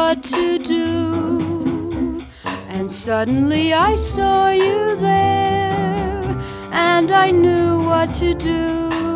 what to do. And suddenly I saw you there, and I knew what to do.